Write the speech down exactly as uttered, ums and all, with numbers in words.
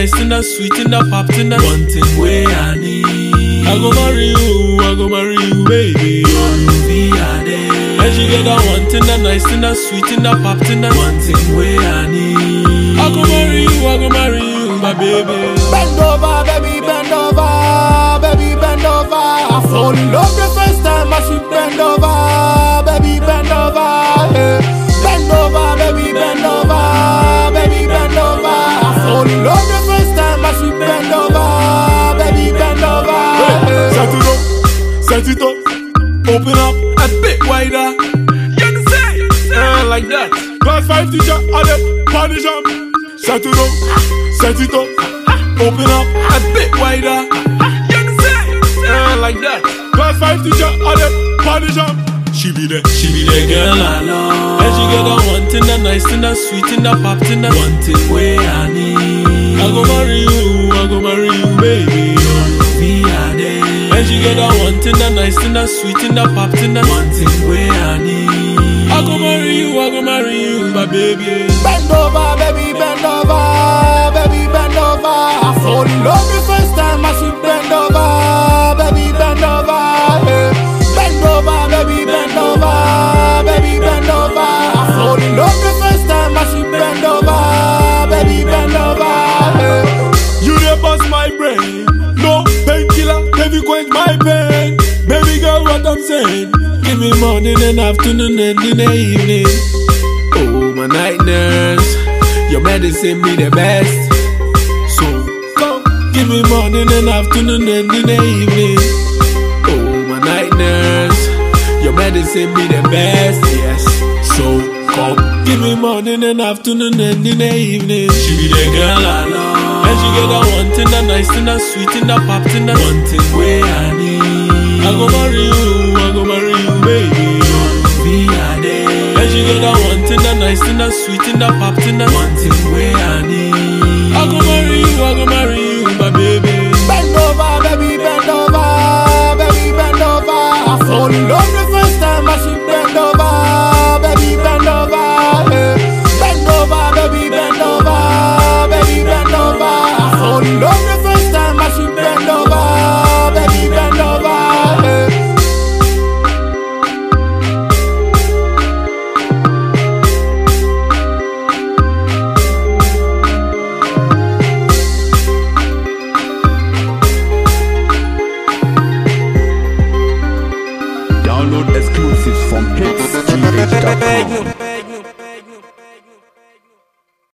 nice and that sweet and that pop and that one thing way I need. I go marry you, I go marry you, baby. And she get that one thing that nice and that sweet and that pop and that one thing way I need. I go marry you, I go marry you, my baby. Bend over, baby, bend over, baby, bend over. I fall in love the first time I should bend over, baby, bend over. Yeah. Bend over, baby, bend over, baby, bend over. I fall in love the first time I should bend over, baby, bend over. Yeah. Set it up, set it up, open up a bit wider. You can say, uh, like that. Class five teacher, I them punish up. Set it up, set it up, open up a bit wider. You can say, uh, like that. Class five teacher, I them punish up. She be the, she be the girl I love. And she get that one thing that nice and that sweet and that pop and that one thing way I need. I go marry you, I go marry you, baby. And she get that one thing that nice and that sweet and that pop and that one thing way I need. I go marry you, I go marry you, my baby. Bend over, baby, bend over, baby, bend over. I fall in love the first time I should bend over, baby, bend over. Yeah. Bend over, baby, bend over, baby, bend over. I fall in love the first time I should bend over, baby, bend over. Yeah. You dey bust my brain, no painkiller, heavy quench my pain. Baby girl, what I'm saying, give me morning and afternoon and in the evening. Oh, my night nurse, your medicine be the best. So come, give me morning and afternoon and in the evening. Oh, my night nurse, your medicine be the best, yes. So come, give me morning and afternoon and in the evening. She be the girl I love. And she get that one thing that nice and that sweet and that pop and that one thing way I need. I go marry you, I go marry you, baby. And she get that one thing that nice and that sweet and that pop and that one thing way I need. I go marry you, I go marry you, my baby. Bend over, baby, bend over, baby, bend over. I fall in love the first time I should bend over, baby, bend over. Yeah. Bend over, baby, bend over, baby, bend over. I fall in love the first time I should bend over, baby, bend over. Yeah. Download exclusives from hits G H dot com.